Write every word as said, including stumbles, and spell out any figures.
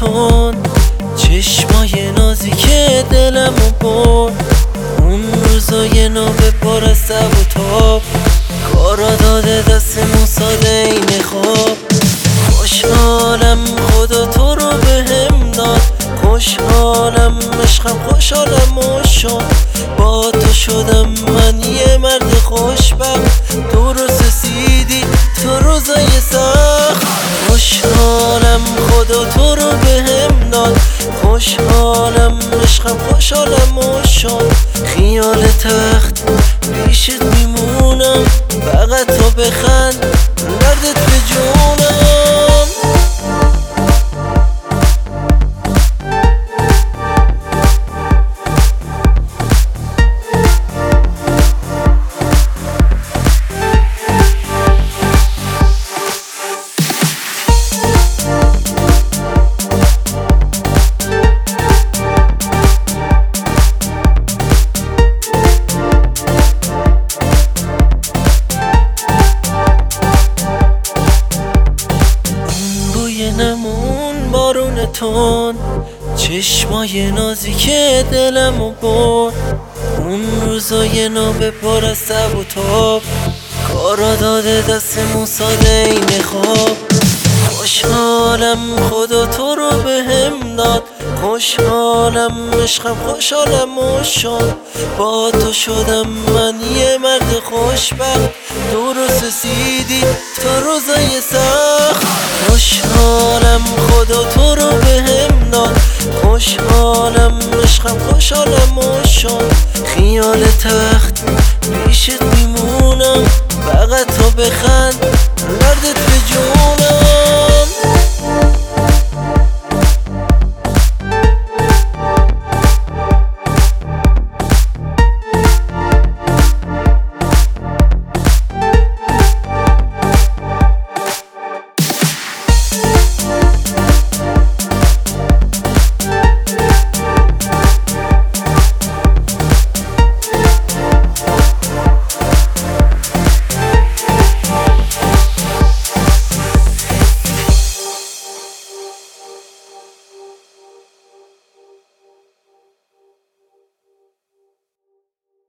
تون، چشمای نازی که دلمو برد، اون روزای نابه پر از تب و تاب، کارا داده دستمون ساده این خواب. خوشحالم خدا تو رو بهم داد، خوشحالم عشقم خوشحالم و شد، با تو شدم من یه مرد خوشبخت، درست رسیدی تو روزای سخت. خوشحالم خدا تو رو بهم داد، خوشحالم عشقم خوشحالم و شد، خیال تخت پیشت میمونم، فقط تو بخند دردت به جونم. نمون بارون تون، چشمای نازی که دلمو برد، اون روزای نابه پر از تب و تاب، کارا داده دستمون ساده این خواب. خوشحالم خدا تو رو بهم داد، خوشحالم عشقم خوشحالم و شد، با تو شدم من یه مرد خوشبخت، درست رسیدی تو روزای سخت. خوشحالم خدا تو رو بهم داد، خوشحالم عشقم خوشحالم و شد، خیال تخت پیشت میمونم، فقط تو بخند